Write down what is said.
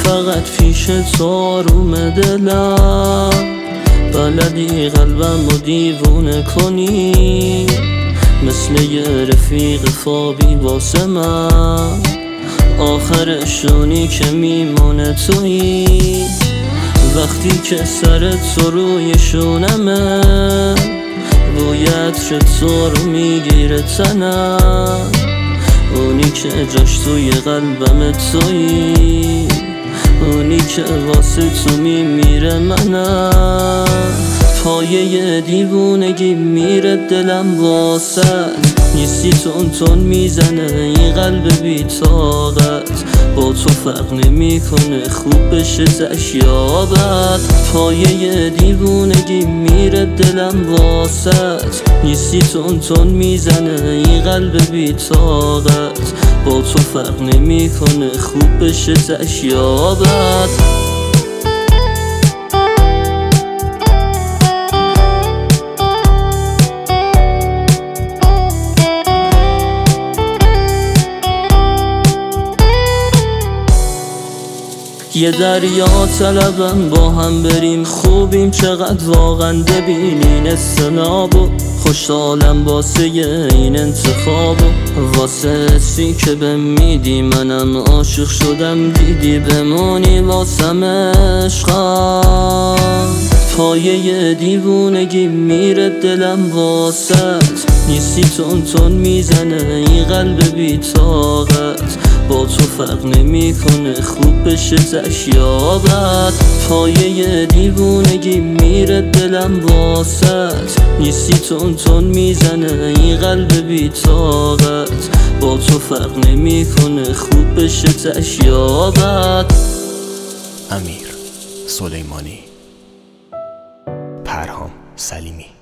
فقط پیش تو آروم دلم، بلدی قلبم رو دیوونه کنی، مثل یه رفیق خوابی واسه من، آخرشونی که میمونه تویی، وقتی که سرت تو روی شونمه، بوی عطر تو رو میگیره تنم، اونی که جاش توی قلبم تویی، اونی که واسه تو میمیره منم. پایه دیوونگی میره دلم واسط، نیستی تون میزنه این قلب بی طاقت، با تو فرق نمیکنه خوب بشه تشیابت. پایه دیوونگی میره دلم واسط، نیستی تون میزنه این قلب بی طاقت، با تو فرق نمیکنه خوب بشه تشیابت. یه دریا طلبم با هم بریم، خوبیم چقدر واقعا ببینین استنابو، خوشحالم واسه این انتخابو، واسه حسی که بهم میدی منم عاشق شدم، دیدی بمونی واسم عشقم. پایه دیوونگی میره دلم واسط، نیستی تون میزنه این قلب بی طاقت، با تو فرق نمیکنه خوب بشه تشیابت. پایه دیوونگی میره دلم واسط، نیستی تون میزنه این قلب بی طاقت، با تو فرق نمیکنه خوب بشه تشیابت. امیر سلیمانی، پرهام سلیمی.